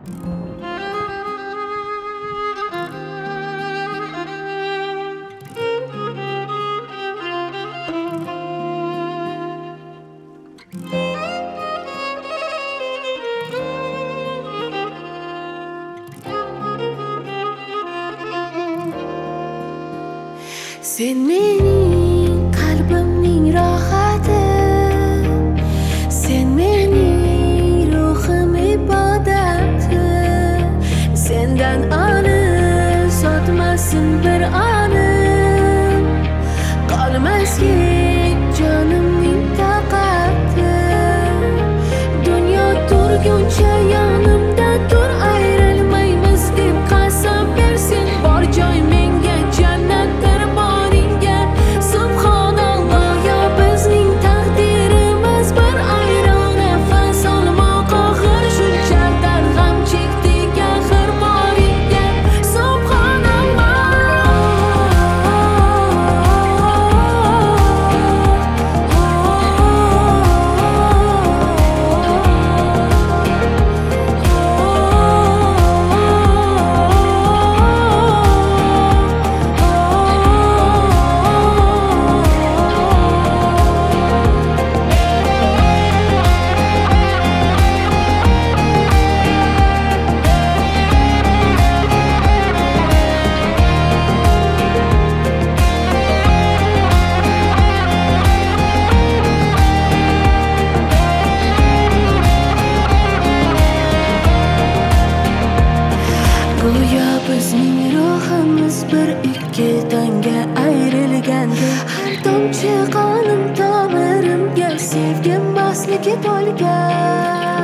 Sen mening qalbimning rohati, sen mening ruhim ibodati. Sendan ani sotmasin bir anim, qolmaski jonimning taqati. Dunyo turguncha yonimda tur, ayrilmaymiz deb qasam bersin. Bor joy menga jannatdir. Go'yo bizning ruhimiz bir ikki tanga ayrilganda, har tomchi qonim tomirimga sevgim mosligi to'lgan.